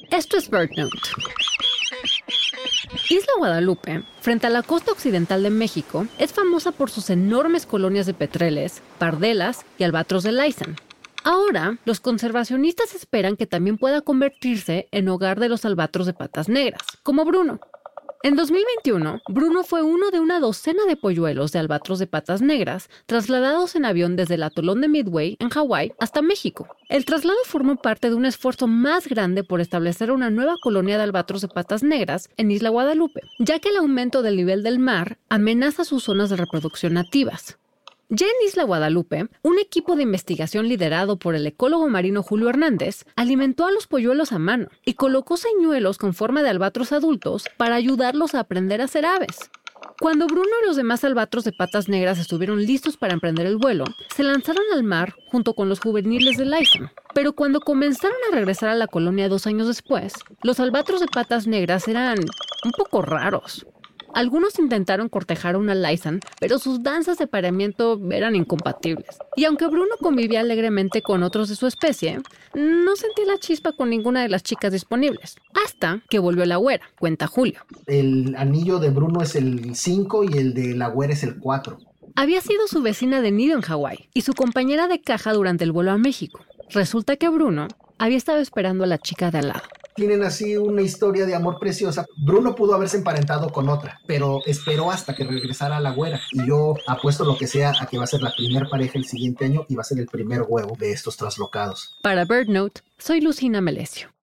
Esto es BirdNote. Isla Guadalupe, frente a la costa occidental de México, es famosa por sus enormes colonias de petreles, pardelas y albatros de Laysan. Ahora, los conservacionistas esperan que también pueda convertirse en hogar de los albatros de patas negras, como Bruno. En 2021, Bruno fue uno de una docena de polluelos de albatros de patas negras trasladados en avión desde el atolón de Midway, en Hawái, hasta México. El traslado formó parte de un esfuerzo más grande por establecer una nueva colonia de albatros de patas negras en Isla Guadalupe, ya que el aumento del nivel del mar amenaza sus zonas de reproducción nativas. Ya en Isla Guadalupe, un equipo de investigación liderado por el ecólogo marino Julio Hernández alimentó a los polluelos a mano y colocó señuelos con forma de albatros adultos para ayudarlos a aprender a ser aves. Cuando Bruno y los demás albatros de patas negras estuvieron listos para emprender el vuelo, se lanzaron al mar junto con los juveniles de Laysan. Pero cuando comenzaron a regresar a la colonia 2 años después, los albatros de patas negras eran un poco raros. Algunos intentaron cortejar a una Laysan, pero sus danzas de apareamiento eran incompatibles. Y aunque Bruno convivía alegremente con otros de su especie, no sentía la chispa con ninguna de las chicas disponibles. Hasta que volvió la güera, cuenta Julio. El anillo de Bruno es el 5 y el de la güera es el 4. Había sido su vecina de nido en Hawái y su compañera de caja durante el vuelo a México. Resulta que Bruno había estado esperando a la chica de al lado. Tienen así una historia de amor preciosa. Bruno pudo haberse emparentado con otra, pero esperó hasta que regresara la güera. Y yo apuesto lo que sea a que va a ser la primer pareja el siguiente año y va a ser el primer huevo de estos traslocados. Para BirdNote, soy Lucina Melesio.